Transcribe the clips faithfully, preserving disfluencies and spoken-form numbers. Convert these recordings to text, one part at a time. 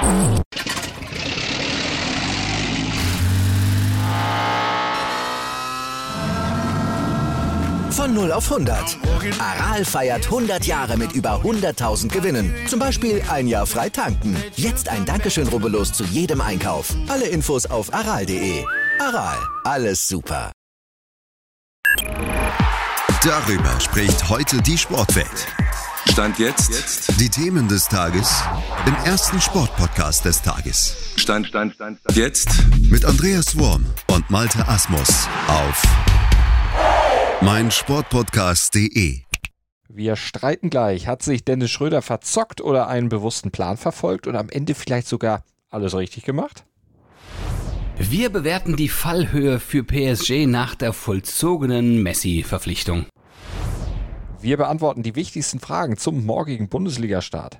Von null auf hundert. Aral feiert hundert Jahre mit über hunderttausend Gewinnen. Zum Beispiel ein Jahr frei tanken. Jetzt ein Dankeschön, rubbellos zu jedem Einkauf. Alle Infos auf aral punkt de. Aral, alles super. Darüber spricht heute die Sportwelt. Stand jetzt. Die Themen des Tages im ersten Sportpodcast des Tages. Stand, Stand, Stand, Stand. Jetzt. Mit Andreas Worm und Malte Asmus auf meinsportpodcast punkt de. Wir streiten gleich. Hat sich Dennis Schröder verzockt oder einen bewussten Plan verfolgt und am Ende vielleicht sogar alles richtig gemacht? Wir bewerten die Fallhöhe für P S G nach der vollzogenen Messi-Verpflichtung. Wir beantworten die wichtigsten Fragen zum morgigen Bundesliga-Start.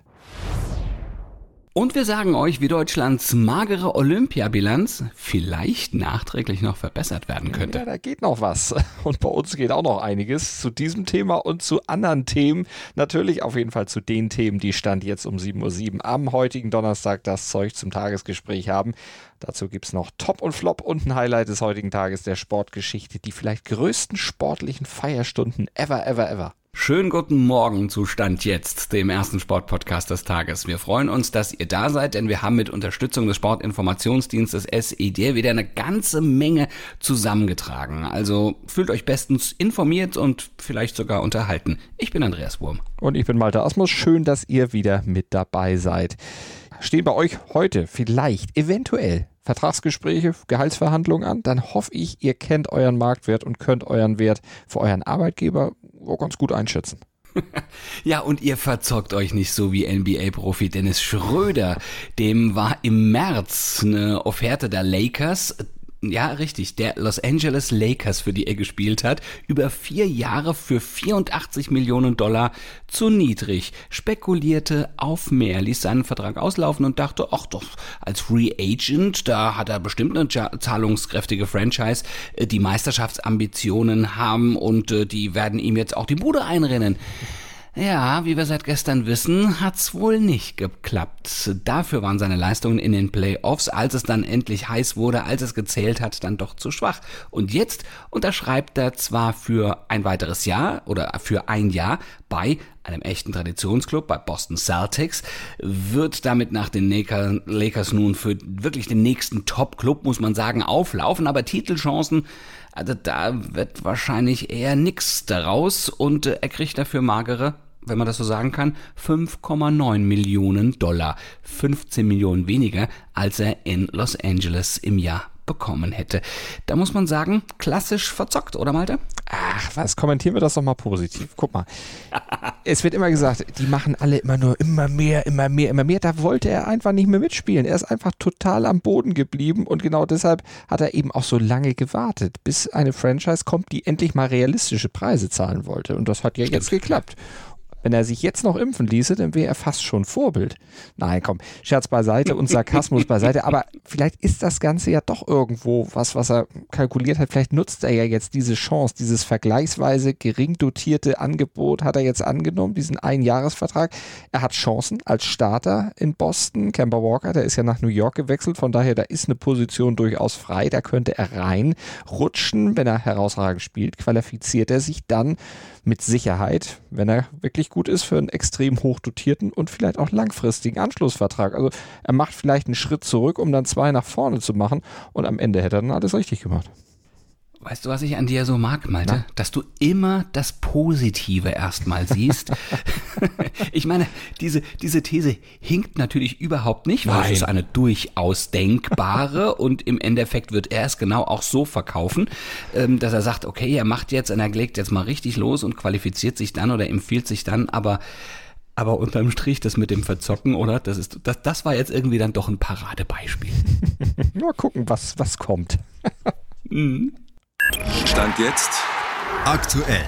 Und wir sagen euch, wie Deutschlands magere Olympiabilanz vielleicht nachträglich noch verbessert werden könnte. Ja, da geht noch was. Und bei uns geht auch noch einiges zu diesem Thema und zu anderen Themen. Natürlich auf jeden Fall zu den Themen, die Stand jetzt um sieben Uhr sieben am heutigen Donnerstag das Zeug zum Tagesgespräch haben. Dazu gibt es noch Top und Flop und ein Highlight des heutigen Tages der Sportgeschichte. Die vielleicht größten sportlichen Feierstunden ever, ever, ever. Schönen guten Morgen zu Stand jetzt, dem ersten Sportpodcast des Tages. Wir freuen uns, dass ihr da seid, denn wir haben mit Unterstützung des Sportinformationsdienstes S E D wieder eine ganze Menge zusammengetragen. Also fühlt euch bestens informiert und vielleicht sogar unterhalten. Ich bin Andreas Wurm. Und ich bin Malte Asmus. Schön, dass ihr wieder mit dabei seid. Stehen bei euch heute vielleicht, eventuell Vertragsgespräche, Gehaltsverhandlungen an, dann hoffe ich, ihr kennt euren Marktwert und könnt euren Wert für euren Arbeitgeber auch ganz gut einschätzen. Ja, und ihr verzockt euch nicht so wie N B A-Profi Dennis Schröder. Dem war im März eine Offerte der Lakers, ja richtig, der Los Angeles Lakers, für die er gespielt hat, über vier Jahre für vierundachtzig Millionen Dollar zu niedrig, spekulierte auf mehr, ließ seinen Vertrag auslaufen und dachte, ach doch, als Free Agent, da hat er bestimmt eine zahlungskräftige Franchise, die Meisterschaftsambitionen haben und die werden ihm jetzt auch die Bude einrennen. Ja, wie wir seit gestern wissen, hat's wohl nicht geklappt. Dafür waren seine Leistungen in den Playoffs, als es dann endlich heiß wurde, als es gezählt hat, dann doch zu schwach. Und jetzt unterschreibt er zwar für ein weiteres Jahr oder für ein Jahr bei einem echten Traditionsclub, bei Boston Celtics, wird damit nach den Lakers nun für wirklich den nächsten Top-Club, muss man sagen, auflaufen, aber Titelchancen, also da wird wahrscheinlich eher nix daraus und er kriegt dafür magere, wenn man das so sagen kann, fünf Komma neun Millionen Dollar, fünfzehn Millionen weniger, als er in Los Angeles im Jahr bekommen hätte. Da muss man sagen, klassisch verzockt, oder Malte? Ach, was, kommentieren wir das doch mal positiv. Guck mal, es wird immer gesagt, die machen alle immer nur immer mehr, immer mehr, immer mehr. Da wollte er einfach nicht mehr mitspielen. Er ist einfach total am Boden geblieben und genau deshalb hat er eben auch so lange gewartet, bis eine Franchise kommt, die endlich mal realistische Preise zahlen wollte. Und das hat ja jetzt geklappt. Wenn er sich jetzt noch impfen ließe, dann wäre er fast schon Vorbild. Nein, komm, Scherz beiseite und Sarkasmus beiseite. Aber vielleicht ist das Ganze ja doch irgendwo was, was er kalkuliert hat. Vielleicht nutzt er ja jetzt diese Chance, dieses vergleichsweise gering dotierte Angebot hat er jetzt angenommen, diesen Einjahresvertrag. Er hat Chancen als Starter in Boston. Kemba Walker, der ist ja nach New York gewechselt. Von daher, da ist eine Position durchaus frei. Da könnte er reinrutschen. Wenn er herausragend spielt, qualifiziert er sich dann mit Sicherheit, wenn er wirklich gut ist, für einen extrem hoch dotierten und vielleicht auch langfristigen Anschlussvertrag. Also er macht vielleicht einen Schritt zurück, um dann zwei nach vorne zu machen und am Ende hätte er dann alles richtig gemacht. Weißt du, was ich an dir so mag, Malte? Na? Dass du immer das Positive erstmal siehst. Ich meine, diese, diese These hinkt natürlich überhaupt nicht, weil Nein. es ist eine durchaus denkbare und im Endeffekt wird er es genau auch so verkaufen, dass er sagt, okay, er macht jetzt und er legt jetzt mal richtig los und qualifiziert sich dann oder empfiehlt sich dann, aber Aber unterm Strich, das mit dem Verzocken, oder? Das ist, das, das war jetzt irgendwie dann doch ein Paradebeispiel. Mal gucken, was, was kommt. mhm. Stand jetzt aktuell.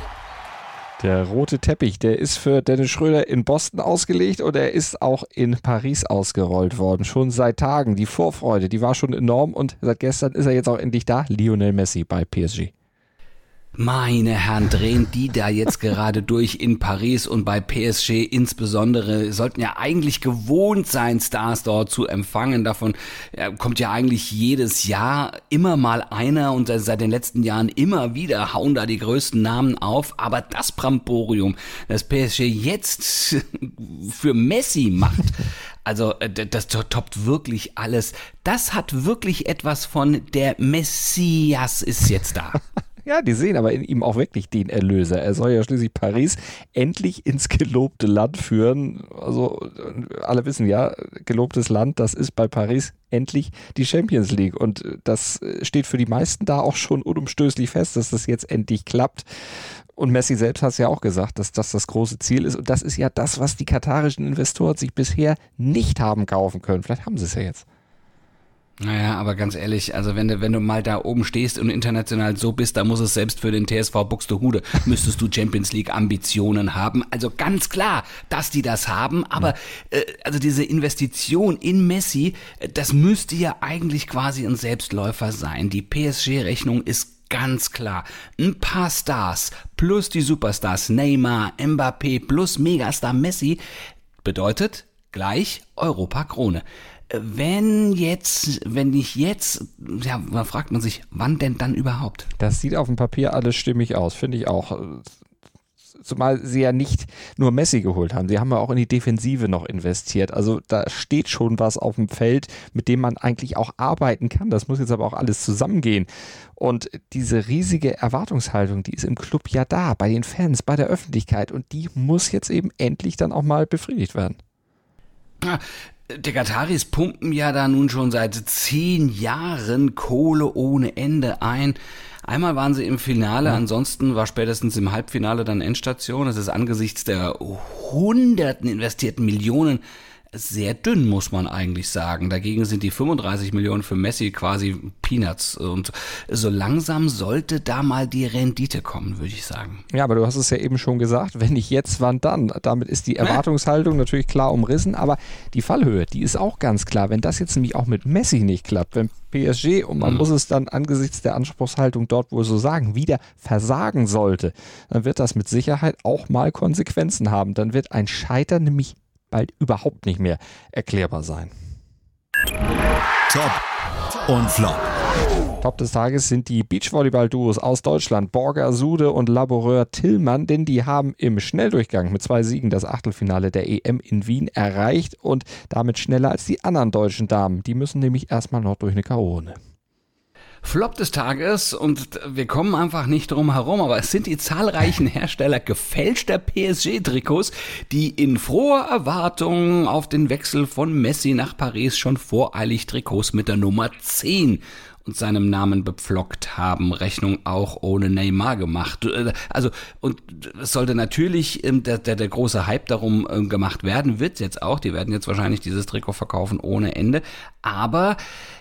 Der rote Teppich, der ist für Dennis Schröder in Boston ausgelegt und er ist auch in Paris ausgerollt worden. Schon seit Tagen. Die Vorfreude, die war schon enorm und seit gestern ist er jetzt auch endlich da. Lionel Messi bei P S G. Meine Herren, drehen die da jetzt gerade durch in Paris und bei P S G insbesondere, sollten ja eigentlich gewohnt sein, Stars dort zu empfangen. Davon ja, kommt ja eigentlich jedes Jahr immer mal einer und seit den letzten Jahren immer wieder hauen da die größten Namen auf. Aber das Bramborium, das P S G jetzt für Messi macht, also das toppt wirklich alles. Das hat wirklich etwas von der Messias ist jetzt da. Ja, die sehen aber in ihm auch wirklich den Erlöser. Er soll ja schließlich Paris endlich ins gelobte Land führen. Also alle wissen ja, gelobtes Land, das ist bei Paris endlich die Champions League. Und das steht für die meisten da auch schon unumstößlich fest, dass das jetzt endlich klappt. Und Messi selbst hat es ja auch gesagt, dass das das große Ziel ist. Und das ist ja das, was die katarischen Investoren sich bisher nicht haben kaufen können. Vielleicht haben sie es ja jetzt. Naja, aber ganz ehrlich, also wenn du, wenn du mal da oben stehst und international so bist, da muss es selbst für den T S V Buxtehude, müsstest du Champions League Ambitionen haben. Also ganz klar, dass die das haben, aber äh, also diese Investition in Messi, das müsste ja eigentlich quasi ein Selbstläufer sein. Die P S G-Rechnung ist ganz klar. Ein paar Stars plus die Superstars Neymar, Mbappé plus Megastar Messi bedeutet gleich Europa-Krone. Wenn jetzt, wenn nicht jetzt, ja, dann fragt man sich, wann denn dann überhaupt? Das sieht auf dem Papier alles stimmig aus, finde ich auch. Zumal sie ja nicht nur Messi geholt haben, sie haben ja auch in die Defensive noch investiert. Also da steht schon was auf dem Feld, mit dem man eigentlich auch arbeiten kann. Das muss jetzt aber auch alles zusammengehen. Und diese riesige Erwartungshaltung, die ist im Club ja da, bei den Fans, bei der Öffentlichkeit. Und die muss jetzt eben endlich dann auch mal befriedigt werden. Ja. Die Kataris pumpen ja da nun schon seit zehn Jahren Kohle ohne Ende ein. Einmal waren sie im Finale, ansonsten war spätestens im Halbfinale dann Endstation. Das ist angesichts der hunderten investierten Millionen sehr dünn, muss man eigentlich sagen. Dagegen sind die fünfunddreißig Millionen für Messi quasi Peanuts. Und so langsam sollte da mal die Rendite kommen, würde ich sagen. Ja, aber du hast es ja eben schon gesagt, wenn nicht jetzt, wann dann? Damit ist die Erwartungshaltung natürlich klar umrissen, aber die Fallhöhe, die ist auch ganz klar. Wenn das jetzt nämlich auch mit Messi nicht klappt, wenn P S G, und man mhm. muss es dann angesichts der Anspruchshaltung dort wohl so sagen, wieder versagen sollte, dann wird das mit Sicherheit auch mal Konsequenzen haben. Dann wird ein Scheitern nämlich bald überhaupt nicht mehr erklärbar sein. Top und Flop. Top des Tages sind die Beachvolleyball-Duos aus Deutschland, Borger Sude und Laboureur Tillmann, denn die haben im Schnelldurchgang mit zwei Siegen das Achtelfinale der E M in Wien erreicht und damit schneller als die anderen deutschen Damen. Die müssen nämlich erstmal noch durch eine K O-Runde. Flop des Tages, und wir kommen einfach nicht drum herum, aber es sind die zahlreichen Hersteller gefälschter P S G-Trikots, die in froher Erwartung auf den Wechsel von Messi nach Paris schon voreilig Trikots mit der Nummer zehn und seinem Namen bepflockt haben. Rechnung auch ohne Neymar gemacht. Also, und es sollte natürlich der, der, der große Hype darum gemacht werden, wird jetzt auch. Die werden jetzt wahrscheinlich dieses Trikot verkaufen ohne Ende. Aber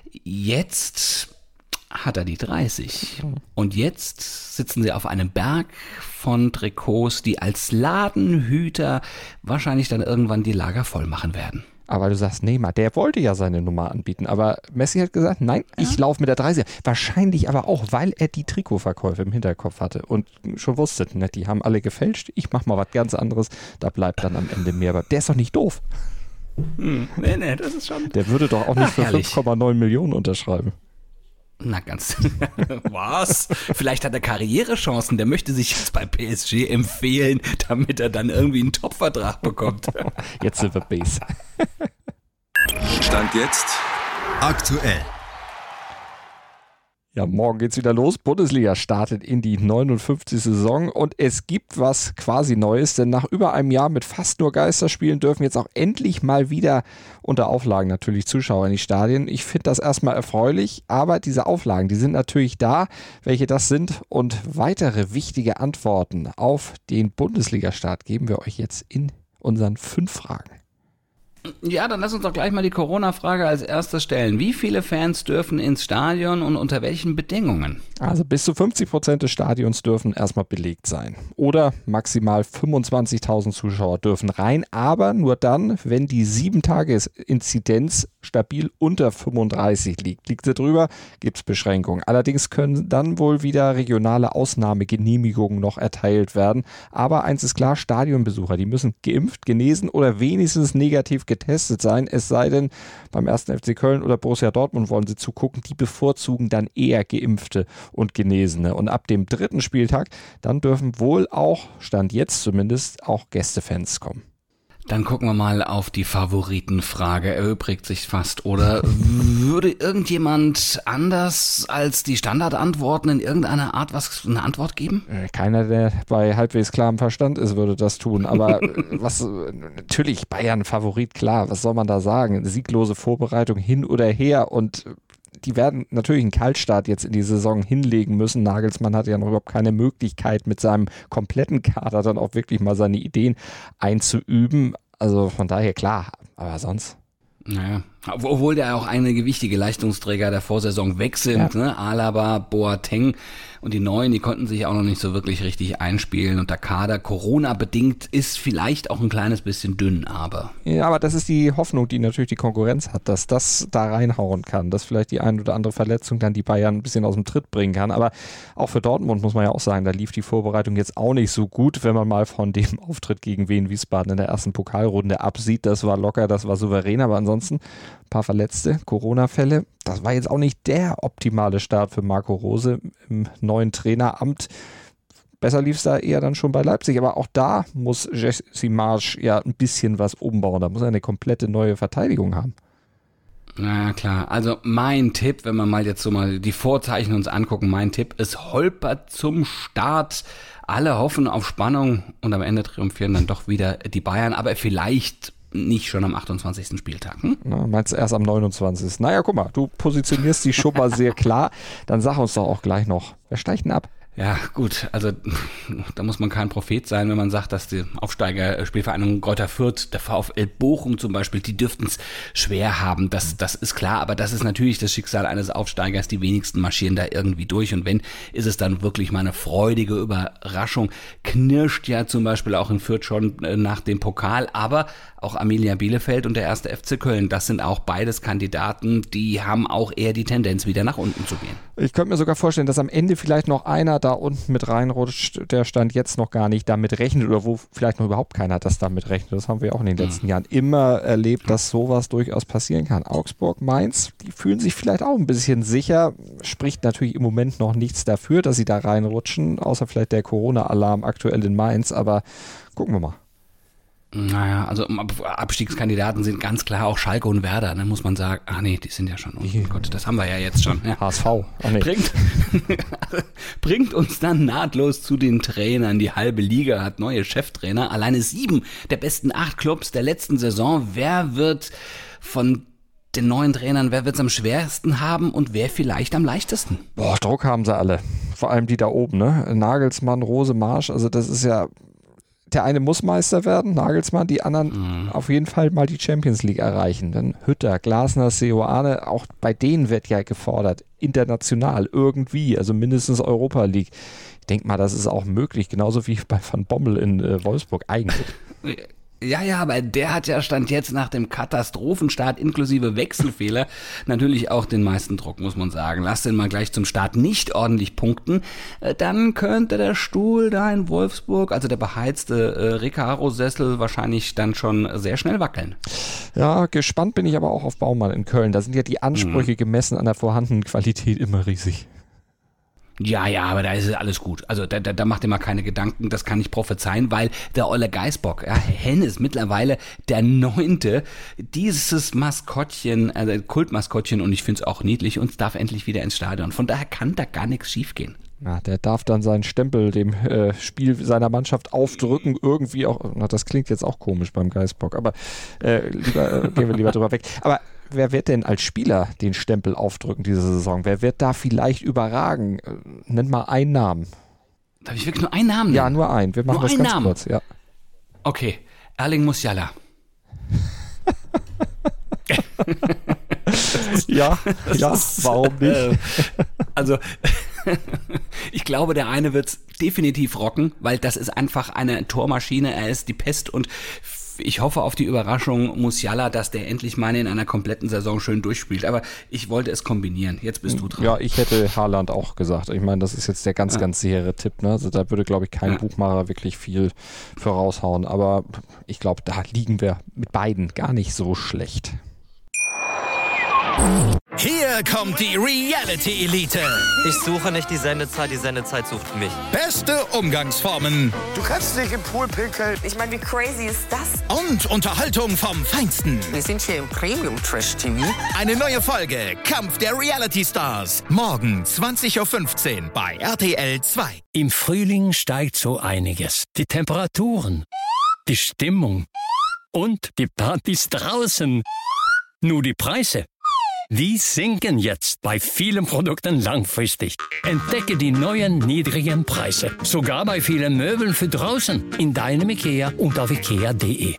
jetzt hat er die dreißig. Und jetzt sitzen sie auf einem Berg von Trikots, die als Ladenhüter wahrscheinlich dann irgendwann die Lager voll machen werden. Aber du sagst, Neymar, der wollte ja seine Nummer anbieten. Aber Messi hat gesagt, nein, ja. ich laufe mit der dreißiger. Wahrscheinlich aber auch, weil er die Trikotverkäufe im Hinterkopf hatte und schon wusste, ne, die haben alle gefälscht. Ich mach mal was ganz anderes. Da bleibt dann am Ende mehr. Aber der ist doch nicht doof. Hm, nee, nee, das ist schon... Der würde doch auch nicht Ach, für fünf Komma neun Millionen unterschreiben. Na ganz. Was? Vielleicht hat er Karrierechancen, der möchte sich jetzt bei P S G empfehlen, damit er dann irgendwie einen Top-Vertrag bekommt. Jetzt sind wir Base. Stand jetzt aktuell. Ja, morgen geht's wieder los. Bundesliga startet in die neunundfünfzigste Saison und es gibt was quasi Neues, denn nach über einem Jahr mit fast nur Geisterspielen dürfen jetzt auch endlich mal wieder unter Auflagen natürlich Zuschauer in die Stadien. Ich finde das erstmal erfreulich, aber diese Auflagen, die sind natürlich da, welche das sind, und weitere wichtige Antworten auf den Bundesliga-Start geben wir euch jetzt in unseren fünf Fragen. Ja, dann lass uns doch gleich mal die Corona-Frage als erstes stellen. Wie viele Fans dürfen ins Stadion und unter welchen Bedingungen? Also bis zu fünfzig Prozent des Stadions dürfen erstmal belegt sein. Oder maximal fünfundzwanzigtausend Zuschauer dürfen rein, aber nur dann, wenn die sieben-Tages-Inzidenz stabil unter fünfunddreißig liegt. Liegt sie drüber, gibt es Beschränkungen. Allerdings können dann wohl wieder regionale Ausnahmegenehmigungen noch erteilt werden. Aber eins ist klar, Stadionbesucher, die müssen geimpft, genesen oder wenigstens negativ getestet sein. Es sei denn, beim ersten F C Köln oder Borussia Dortmund wollen sie zugucken, die bevorzugen dann eher Geimpfte und Genesene. Und ab dem dritten Spieltag, dann dürfen wohl auch, Stand jetzt zumindest, auch Gästefans kommen. Dann gucken wir mal auf die Favoritenfrage. Erübrigt sich fast. Oder würde irgendjemand anders als die Standardantworten in irgendeiner Art was eine Antwort geben? Keiner, der bei halbwegs klarem Verstand ist, würde das tun. Aber was natürlich Bayern Favorit, klar. Was soll man da sagen? Sieglose Vorbereitung hin oder her und die werden natürlich einen Kaltstart jetzt in die Saison hinlegen müssen. Nagelsmann hat ja noch überhaupt keine Möglichkeit, mit seinem kompletten Kader dann auch wirklich mal seine Ideen einzuüben. Also von daher klar, aber sonst... Naja, obwohl da auch einige wichtige Leistungsträger der Vorsaison weg sind, ja. ne? Alaba, Boateng und die Neuen, die konnten sich auch noch nicht so wirklich richtig einspielen und der Kader Corona-bedingt ist vielleicht auch ein kleines bisschen dünn, aber... Ja, aber das ist die Hoffnung, die natürlich die Konkurrenz hat, dass das da reinhauen kann, dass vielleicht die ein oder andere Verletzung dann die Bayern ein bisschen aus dem Tritt bringen kann, aber auch für Dortmund muss man ja auch sagen, da lief die Vorbereitung jetzt auch nicht so gut, wenn man mal von dem Auftritt gegen Wien Wiesbaden in der ersten Pokalrunde absieht, das war locker, das war souverän, aber ansonsten ein paar Verletzte, Corona-Fälle. Das war jetzt auch nicht der optimale Start für Marco Rose im neuen Traineramt. Besser lief es da eher dann schon bei Leipzig, aber auch da muss Jesse Marsch ja ein bisschen was umbauen. Da muss er eine komplette neue Verteidigung haben. Na klar, also mein Tipp, wenn wir mal jetzt so mal die Vorzeichen uns angucken, mein Tipp ist holpert zum Start. Alle hoffen auf Spannung und am Ende triumphieren dann doch wieder die Bayern, aber vielleicht nicht schon am achtundzwanzigsten Spieltag. Hm? Na, meinst du erst am neunundzwanzigsten Naja, guck mal, du positionierst die schon mal sehr klar. Dann sag uns doch auch gleich noch, wer steigt denn ab? Ja, gut, also da muss man kein Prophet sein, wenn man sagt, dass die Aufsteiger-Spielvereinigung Greuther Fürth, der VfL Bochum zum Beispiel, die dürften es schwer haben, das, das ist klar, aber das ist natürlich das Schicksal eines Aufsteigers, die wenigsten marschieren da irgendwie durch und wenn, ist es dann wirklich mal eine freudige Überraschung, knirscht ja zum Beispiel auch in Fürth schon nach dem Pokal, aber auch Arminia Bielefeld und der erste F C Köln, das sind auch beides Kandidaten, die haben auch eher die Tendenz, wieder nach unten zu gehen. Ich könnte mir sogar vorstellen, dass am Ende vielleicht noch einer da unten mit reinrutscht, der Stand jetzt noch gar nicht damit rechnet oder wo vielleicht noch überhaupt keiner das damit rechnet. Das haben wir auch in den letzten mhm. Jahren immer erlebt, dass sowas durchaus passieren kann. Augsburg, Mainz, die fühlen sich vielleicht auch ein bisschen sicher, spricht natürlich im Moment noch nichts dafür, dass sie da reinrutschen, außer vielleicht der Corona-Alarm aktuell in Mainz, aber gucken wir mal. Naja, also Abstiegskandidaten sind ganz klar auch Schalke und Werder, dann muss man sagen, ach nee, die sind ja schon, oh Gott, das haben wir ja jetzt schon. Ja. H S V. Ach nee. Bringt, bringt uns dann nahtlos zu den Trainern. Die halbe Liga hat neue Cheftrainer, alleine sieben der besten acht Clubs der letzten Saison. Wer wird von den neuen Trainern, wer wird es am schwersten haben und wer vielleicht am leichtesten? Boah, Druck haben sie alle, vor allem die da oben, ne? Nagelsmann, Rose, Marsch, also das ist ja... Der eine muss Meister werden, Nagelsmann, die anderen mhm. auf jeden Fall mal die Champions League erreichen. Dann Hütter, Glasner, Seoane, auch bei denen wird ja gefordert, international irgendwie, also mindestens Europa League. Ich denke mal, das ist auch möglich, genauso wie bei Van Bommel in äh, Wolfsburg eigentlich. Ja, ja, aber der hat ja Stand jetzt nach dem Katastrophenstart inklusive Wechselfehler natürlich auch den meisten Druck, muss man sagen. Lass den mal gleich zum Start nicht ordentlich punkten, dann könnte der Stuhl da in Wolfsburg, also der beheizte äh, Recaro-Sessel, wahrscheinlich dann schon sehr schnell wackeln. Ja, gespannt bin ich aber auch auf Baumann in Köln. Da sind ja die Ansprüche mhm. gemessen an der vorhandenen Qualität immer riesig. Ja, ja, aber da ist alles gut. Also da, da, da macht ihr mal keine Gedanken, das kann ich prophezeien, weil der Olle Geißbock, ja, Hen ist mittlerweile der Neunte, dieses Maskottchen, also Kultmaskottchen und ich finde es auch niedlich und es darf endlich wieder ins Stadion. Von daher kann da gar nichts schiefgehen. Ja, der darf dann seinen Stempel dem äh, Spiel seiner Mannschaft aufdrücken, irgendwie auch, na, das klingt jetzt auch komisch beim Geißbock, aber äh, lieber, äh, gehen wir lieber drüber weg. Aber wer wird denn als Spieler den Stempel aufdrücken diese Saison? Wer wird da vielleicht überragen? Äh, nenn mal einen Namen. Darf ich wirklich nur einen Namen nennen? Ja, nur einen. Wir machen nur das ganz Namen. kurz. Ja. Okay, Erling Musiala. Ja, ja, ist, warum nicht? Äh, also, ich glaube, der eine wird's definitiv rocken, weil das ist einfach eine Tormaschine. Er ist die Pest und ich hoffe auf die Überraschung Musiala, dass der endlich mal in einer kompletten Saison schön durchspielt. Aber ich wollte es kombinieren. Jetzt bist du dran. Ja, ich hätte Haaland auch gesagt. Ich meine, das ist jetzt der ganz, ja. ganz sichere Tipp. Ne? Also da würde, glaube ich, kein ja. Buchmacher wirklich viel für raushauen. Aber ich glaube, da liegen wir mit beiden gar nicht so schlecht. Hier kommt die Reality-Elite. Ich suche nicht die Sendezeit, die Sendezeit sucht mich. Beste Umgangsformen. Du kannst nicht im Pool pinkeln. Ich meine, wie crazy ist das? Und Unterhaltung vom Feinsten. Wir sind hier im Premium-Trash-T V. Eine neue Folge Kampf der Reality-Stars. Morgen zwanzig Uhr fünfzehn bei R T L zwei. Im Frühling steigt so einiges. Die Temperaturen, die Stimmung und die Partys draußen. Nur die Preise. Die sinken jetzt bei vielen Produkten langfristig. Entdecke die neuen niedrigen Preise. Sogar bei vielen Möbeln für draußen. In deinem IKEA und auf ikea punkt de.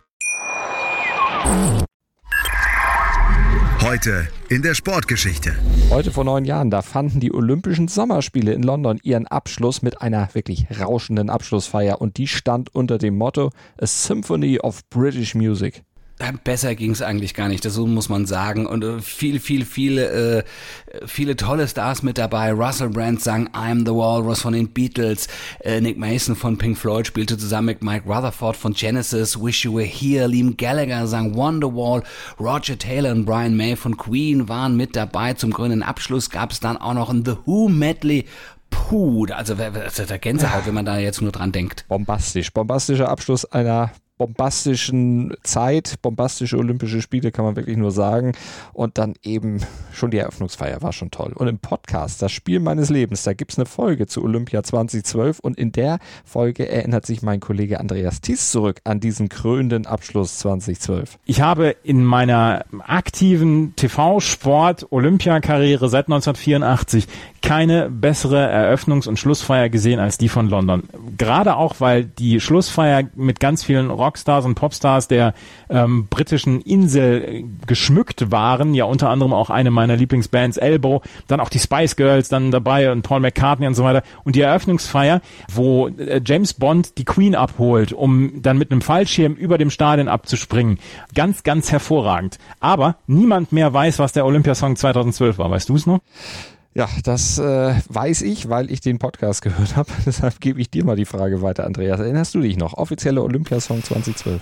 Heute in der Sportgeschichte. Heute vor neun Jahren, da fanden die Olympischen Sommerspiele in London ihren Abschluss mit einer wirklich rauschenden Abschlussfeier. Und die stand unter dem Motto A Symphony of British Music. Besser ging es eigentlich gar nicht, das so muss man sagen. Und äh, viel, viel, viele, äh, viele tolle Stars mit dabei. Russell Brand sang I'm the Walrus von den Beatles. Äh, Nick Mason von Pink Floyd spielte zusammen mit Mike Rutherford von Genesis. Wish You Were Here. Liam Gallagher sang Wonderwall. Roger Taylor und Brian May von Queen waren mit dabei. Zum grünen Abschluss gab es dann auch noch ein The Who Medley. Puh, also, also der Gänsehaut, wenn man da jetzt nur dran denkt. Bombastisch. Bombastischer Abschluss einer bombastischen Zeit, bombastische Olympische Spiele, kann man wirklich nur sagen. Und dann eben schon die Eröffnungsfeier war schon toll. Und im Podcast, das Spiel meines Lebens, da gibt es eine Folge zu Olympia zwanzig zwölf und in der Folge erinnert sich mein Kollege Andreas Thies zurück an diesen krönenden Abschluss zwanzig zwölf. Ich habe in meiner aktiven T V-Sport-Olympiakarriere seit neunzehnhundertvierundachtzig keine bessere Eröffnungs- und Schlussfeier gesehen als die von London. Gerade auch, weil die Schlussfeier mit ganz vielen Rockstars und Popstars der ähm, britischen Insel geschmückt waren, ja unter anderem auch eine meiner Lieblingsbands Elbow, dann auch die Spice Girls dann dabei und Paul McCartney und so weiter. Und die Eröffnungsfeier, wo äh, James Bond die Queen abholt, um dann mit einem Fallschirm über dem Stadion abzuspringen. Ganz, ganz hervorragend. Aber niemand mehr weiß, was der Olympiasong zweitausendzwölf war. Weißt du es noch? Ja, das äh, weiß ich, weil ich den Podcast gehört habe. Deshalb gebe ich dir mal die Frage weiter, Andreas. Erinnerst du dich noch? Offizieller Olympiasong zwanzig zwölf.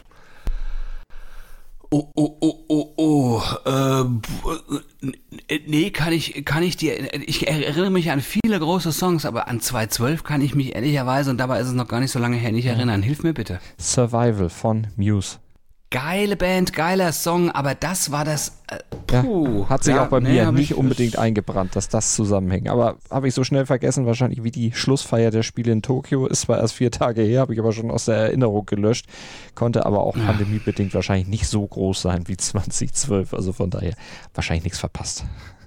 Oh, oh, oh, oh, oh. Äh, nee, kann ich, kann ich dir, ich erinnere mich an viele große Songs, aber an zwanzig zwölf kann ich mich ehrlicherweise, und dabei ist es noch gar nicht so lange her, nicht erinnern. Hilf mir bitte. Survival von Muse. Geile Band, geiler Song, aber das war das, äh, puh. Ja, hat sich ja, auch bei nee, mir nicht ich, unbedingt eingebrannt, dass das zusammenhängt. Aber habe ich so schnell vergessen, wahrscheinlich wie die Schlussfeier der Spiele in Tokio. Ist zwar erst vier Tage her, habe ich aber schon aus der Erinnerung gelöscht. Konnte aber auch ja. pandemiebedingt wahrscheinlich nicht so groß sein wie zwanzig zwölf. Also von daher wahrscheinlich nichts verpasst.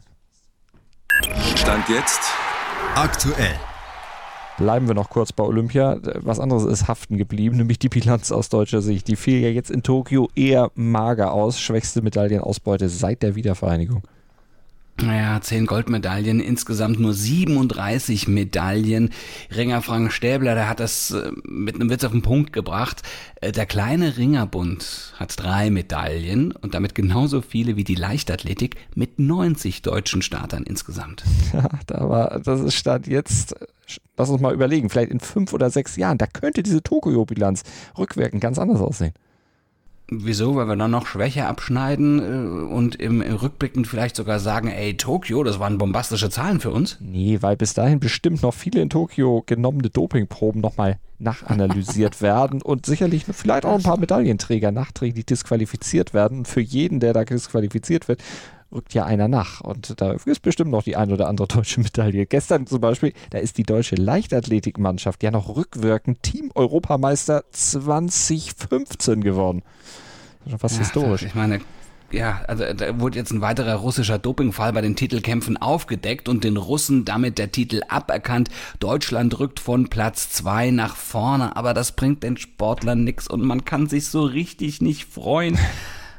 Stand jetzt aktuell. Bleiben wir noch kurz bei Olympia. Was anderes ist haften geblieben, nämlich die Bilanz aus deutscher Sicht. Die fiel ja jetzt in Tokio eher mager aus. Schwächste Medaillenausbeute seit der Wiedervereinigung. Naja, zehn Goldmedaillen, insgesamt nur siebenunddreißig Medaillen. Ringer Frank Stäbler, der hat das äh, mit einem Witz auf den Punkt gebracht. Äh, der kleine Ringerbund hat drei Medaillen und damit genauso viele wie die Leichtathletik mit neunzig deutschen Startern insgesamt. Ja, da war, das ist Stand jetzt, lass uns mal überlegen, vielleicht in fünf oder sechs Jahren, da könnte diese Tokio-Bilanz rückwirkend ganz anders aussehen. Wieso? Weil wir dann noch schwächer abschneiden äh, und im, im Rückblickend vielleicht sogar sagen, ey, Tokio, das waren bombastische Zahlen für uns? Nee, weil bis dahin bestimmt noch viele in Tokio genommene Dopingproben nochmal nachanalysiert werden und sicherlich vielleicht auch ein paar Medaillenträger nachträglich disqualifiziert werden. Und für jeden, der da disqualifiziert wird, rückt ja einer nach. Und da ist bestimmt noch die ein oder andere deutsche Medaille. Gestern zum Beispiel, da ist die deutsche Leichtathletikmannschaft ja noch rückwirkend Team-Europameister zwanzig fünfzehn geworden. Schon fast ja, historisch. Ich meine, ja, also da wurde jetzt ein weiterer russischer Dopingfall bei den Titelkämpfen aufgedeckt und den Russen damit der Titel aberkannt. Deutschland rückt von Platz zwei nach vorne, aber das bringt den Sportlern nichts und man kann sich so richtig nicht freuen.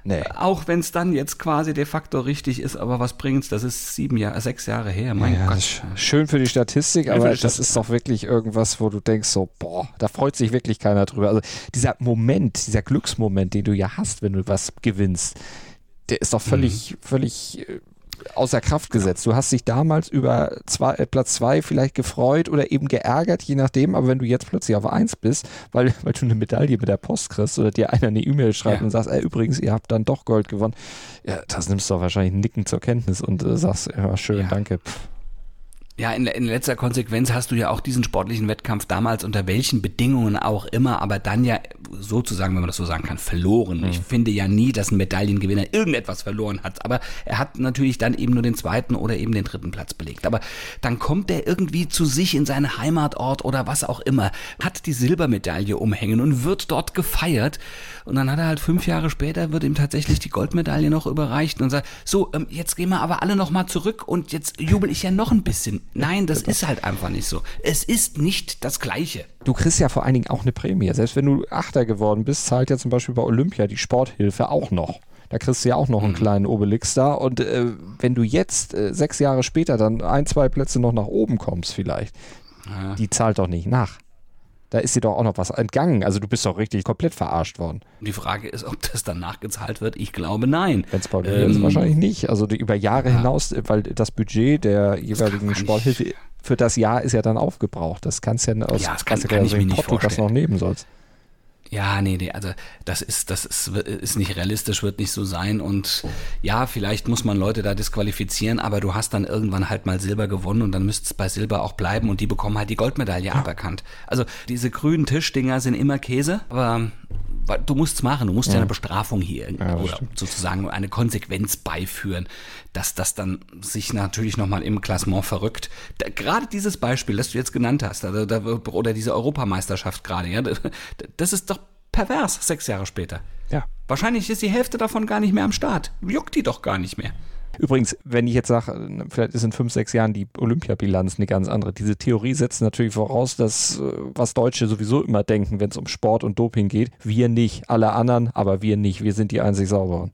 Nee. Auch wenn es dann jetzt quasi de facto richtig ist, aber was bringt's? Das ist sieben Jahre, sechs Jahre her, mein ja, Gott. Sch- schön für die Statistik, Schön aber die das Statistik. ist doch wirklich irgendwas, wo du denkst so, boah, da freut sich wirklich keiner drüber. Also dieser Moment, dieser Glücksmoment, den du ja hast, wenn du was gewinnst, der ist doch völlig, mhm. völlig äh, außer Kraft gesetzt. Du hast dich damals über zwei, äh, Platz zwei vielleicht gefreut oder eben geärgert, je nachdem, aber wenn du jetzt plötzlich auf eins bist, weil, weil du eine Medaille mit der Post kriegst oder dir einer eine E-Mail schreibt ja. und sagst, ey, übrigens, ihr habt dann doch Gold gewonnen, ja, das nimmst du doch wahrscheinlich nicken zur Kenntnis und äh, sagst, ja, schön, ja. danke. Pff. Ja, in, in letzter Konsequenz hast du ja auch diesen sportlichen Wettkampf damals unter welchen Bedingungen auch immer, aber dann ja sozusagen, wenn man das so sagen kann, verloren. Mhm. Ich finde ja nie, dass ein Medaillengewinner irgendetwas verloren hat, aber er hat natürlich dann eben nur den zweiten oder eben den dritten Platz belegt. Aber dann kommt er irgendwie zu sich in seinen Heimatort oder was auch immer, hat die Silbermedaille umhängen und wird dort gefeiert und dann hat er halt fünf Jahre später, wird ihm tatsächlich die Goldmedaille noch überreicht und sagt, so, ähm, jetzt gehen wir aber alle nochmal zurück und jetzt jubel ich ja noch ein bisschen. Nein, das ist halt einfach nicht so. Es ist nicht das Gleiche. Du kriegst ja vor allen Dingen auch eine Prämie. Selbst wenn du Achter geworden bist, zahlt ja zum Beispiel bei Olympia die Sporthilfe auch noch. Da kriegst du ja auch noch einen mhm. kleinen Obelix da. Und äh, wenn du jetzt äh, sechs Jahre später dann ein, zwei Plätze noch nach oben kommst vielleicht, ja. die zahlt doch nicht nach. Da ist dir doch auch noch was entgangen. Also du bist doch richtig komplett verarscht worden. Die Frage ist, ob das dann nachgezahlt wird. Ich glaube, nein. Wenn es bei mir ähm, ist, wahrscheinlich nicht. Also die, über Jahre ja. hinaus, weil das Budget der jeweiligen Sporthilfe nicht. Für das Jahr ist ja dann aufgebraucht. Das kannst ja aus ja, das kann, kann, kann ich mir nicht vorstellen. Das noch nehmen sollst. Ja, nee, nee, also das ist, das ist, ist nicht realistisch, wird nicht so sein und ja, vielleicht muss man Leute da disqualifizieren, aber du hast dann irgendwann halt mal Silber gewonnen und dann müsste es bei Silber auch bleiben und die bekommen halt die Goldmedaille ja. aberkannt. Also diese grünen Tischdinger sind immer Käse, aber du musst es machen, du musst ja, ja eine Bestrafung hier ja, oder stimmt. sozusagen eine Konsequenz beiführen, dass das dann sich natürlich nochmal im Klassement verrückt. Da, gerade dieses Beispiel, das du jetzt genannt hast, also da, oder diese Europameisterschaft gerade, ja, das ist doch pervers, sechs Jahre später. Ja. Wahrscheinlich ist die Hälfte davon gar nicht mehr am Start. Juckt die doch gar nicht mehr. Übrigens, wenn ich jetzt sage, vielleicht ist in fünf, sechs Jahren die Olympiabilanz eine ganz andere. Diese Theorie setzt natürlich voraus, dass, was Deutsche sowieso immer denken, wenn es um Sport und Doping geht, wir nicht, alle anderen, aber wir nicht, wir sind die einzig Sauberen.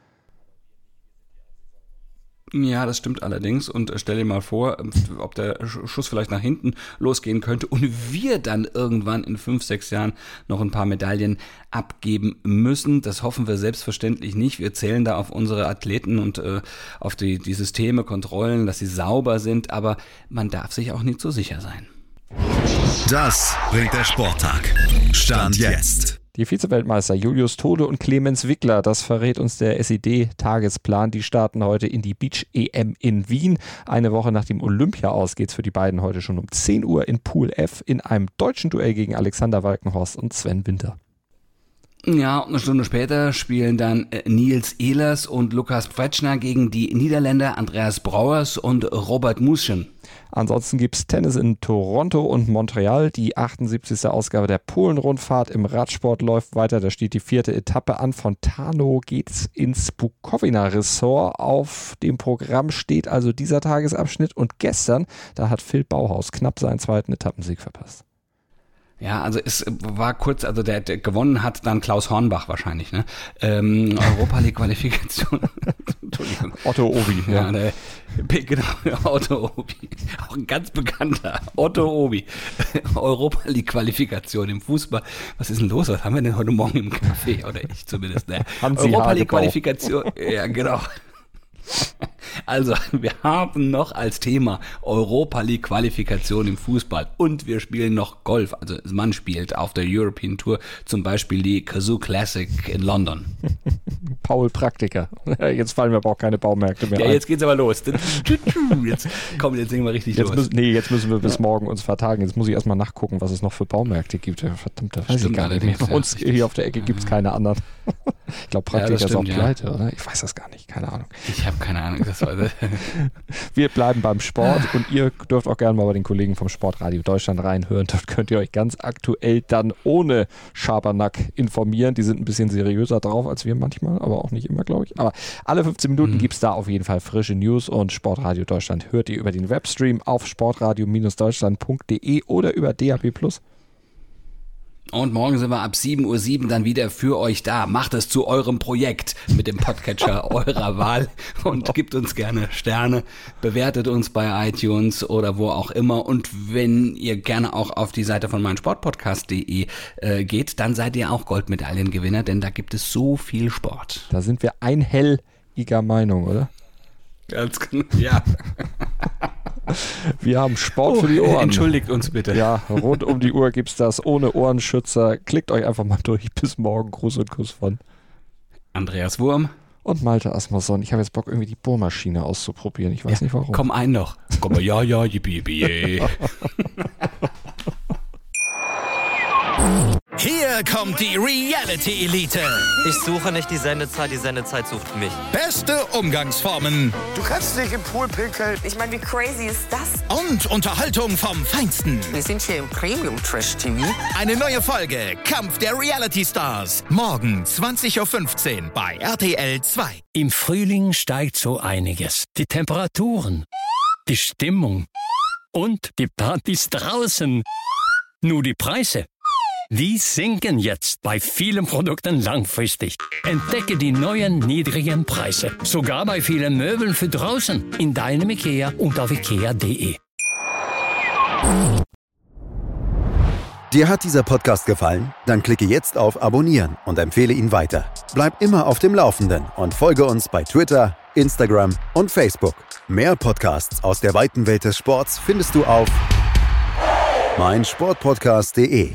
Ja, das stimmt allerdings und stell dir mal vor, ob der Schuss vielleicht nach hinten losgehen könnte und wir dann irgendwann in fünf, sechs Jahren noch ein paar Medaillen abgeben müssen. Das hoffen wir selbstverständlich nicht. Wir zählen da auf unsere Athleten und äh, auf die, die Systeme, Kontrollen, dass sie sauber sind, aber man darf sich auch nicht so sicher sein. Das bringt der Sporttag. Stand jetzt. Die Vize-Weltmeister Julius Tode und Clemens Wickler, das verrät uns der S E D-Tagesplan. Die starten heute in die Beach-E M in Wien. Eine Woche nach dem Olympia aus geht's für die beiden heute schon um zehn Uhr in Pool F in einem deutschen Duell gegen Alexander Walkenhorst und Sven Winter. Ja, und eine Stunde später spielen dann Niels Ehlers und Lukas Pfetschner gegen die Niederländer Andreas Brouwers und Robert Muschen. Ansonsten gibt es Tennis in Toronto und Montreal. Die achtundsiebzigste Ausgabe der Polen-Rundfahrt im Radsport läuft weiter. Da steht die vierte Etappe an. Von Tarnow geht's ins Bukowina-Ressort. Auf dem Programm steht also dieser Tagesabschnitt. Und gestern, da hat Phil Bauhaus knapp seinen zweiten Etappensieg verpasst. Ja, also es war kurz, also der, der gewonnen hat dann Klaus Hornbach wahrscheinlich, ne? Ähm, Europa League Qualifikation. Entschuldigung. Otto Obi, ja. ja der, genau, Otto Obi. Auch ein ganz bekannter. Otto Obi. Europa League Qualifikation im Fußball. Was ist denn los? Was haben wir denn heute Morgen im Café? Oder ich zumindest, ne? Europa League Qualifikation. Ja, genau. Also, wir haben noch als Thema Europa League Qualifikation im Fußball und wir spielen noch Golf. Also, man spielt auf der European Tour zum Beispiel die Kazoo Classic in London. Paul Praktiker. Jetzt fallen mir aber auch keine Baumärkte mehr ja, ein. Ja, jetzt geht's aber los. Jetzt kommen jetzt wir richtig jetzt los. Müssen, nee, jetzt müssen wir bis ja. morgen uns vertagen. Jetzt muss ich erstmal nachgucken, was es noch für Baumärkte gibt. Verdammt, das weiß ich gar nicht mehr. Bei uns ja. hier auf der Ecke gibt es keine anderen. Ich glaube, Praktiker ja, stimmt, ist auch pleite, ja. oder? Ich weiß das gar nicht. Keine Ahnung. Ich habe keine Ahnung. Das war wir bleiben beim Sport und ihr dürft auch gerne mal bei den Kollegen vom Sportradio Deutschland reinhören. Dort könnt ihr euch ganz aktuell dann ohne Schabernack informieren. Die sind ein bisschen seriöser drauf als wir manchmal, aber auch nicht immer, glaube ich. Aber alle fünfzehn Minuten mhm. gibt es da auf jeden Fall frische News und Sportradio Deutschland hört ihr über den Webstream auf sportradio Bindestrich deutschland Punkt de oder über D A B Plus. Und morgen sind wir ab sieben Uhr sieben dann wieder für euch da. Macht es zu eurem Projekt mit dem Podcatcher eurer Wahl und gebt uns gerne Sterne, bewertet uns bei iTunes oder wo auch immer. Und wenn ihr gerne auch auf die Seite von meinsportpodcast punkt de äh, geht, dann seid ihr auch Goldmedaillengewinner, denn da gibt es so viel Sport. Da sind wir einhelliger Meinung, oder? Ganz genau, ja. Wir haben Sport oh, für die Ohren. Entschuldigt uns bitte. Ja, rund um die Uhr gibt's das ohne Ohrenschützer. Klickt euch einfach mal durch. Bis morgen. Gruß und Kuss von Andreas Wurm und Malte Asmussen. Ich habe jetzt Bock, irgendwie die Bohrmaschine auszuprobieren. Ich weiß ja, nicht warum. Komm ein noch. Komm mal, ja, ja, yippie, yippie. Hier kommt die Reality Elite. Ich suche nicht die Sendezeit, die Sendezeit sucht mich. Beste Umgangsformen. Du kannst dich im Pool pinkeln. Ich meine, wie crazy ist das? Und Unterhaltung vom Feinsten. Wir sind hier im Premium-Trash-T V. Eine neue Folge Kampf der Reality Stars. Morgen zwanzig Uhr fünfzehn bei R T L zwei. Im Frühling steigt so einiges. Die Temperaturen, die Stimmung und die Partys draußen. Nur die Preise, die sinken jetzt bei vielen Produkten langfristig. Entdecke die neuen niedrigen Preise. Sogar bei vielen Möbeln für draußen. In deinem Ikea und auf ikea punkt de. Dir hat dieser Podcast gefallen? Dann klicke jetzt auf Abonnieren und empfehle ihn weiter. Bleib immer auf dem Laufenden und folge uns bei Twitter, Instagram und Facebook. Mehr Podcasts aus der weiten Welt des Sports findest du auf meinsportpodcast punkt de.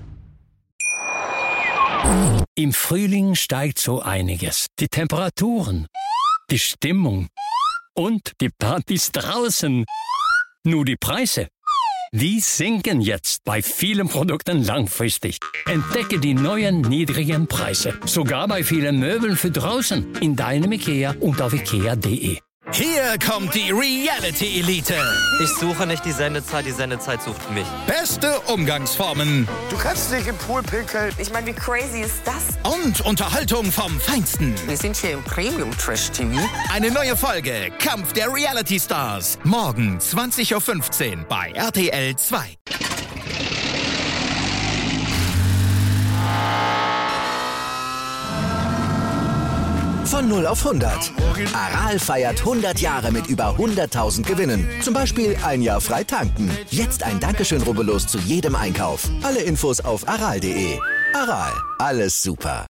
Im Frühling steigt so einiges. Die Temperaturen, die Stimmung und die Partys draußen. Nur die Preise, die sinken jetzt bei vielen Produkten langfristig. Entdecke die neuen niedrigen Preise. Sogar bei vielen Möbeln für draußen. In deinem Ikea und auf ikea punkt de. Hier kommt die Reality Elite. Ich suche nicht die Sendezeit, die Sendezeit sucht mich. Beste Umgangsformen. Du kannst dich im Pool pinkeln. Ich meine, wie crazy ist das? Und Unterhaltung vom Feinsten. Wir sind hier im Premium-Trash-T V. Eine neue Folge Kampf der Reality Stars. Morgen zwanzig Uhr fünfzehn bei R T L zwei. Von null auf hundert. Aral feiert hundert Jahre mit über hunderttausend Gewinnen. Zum Beispiel ein Jahr frei tanken. Jetzt ein Dankeschön, rubbellos zu jedem Einkauf. Alle Infos auf aral punkt de. Aral, alles super.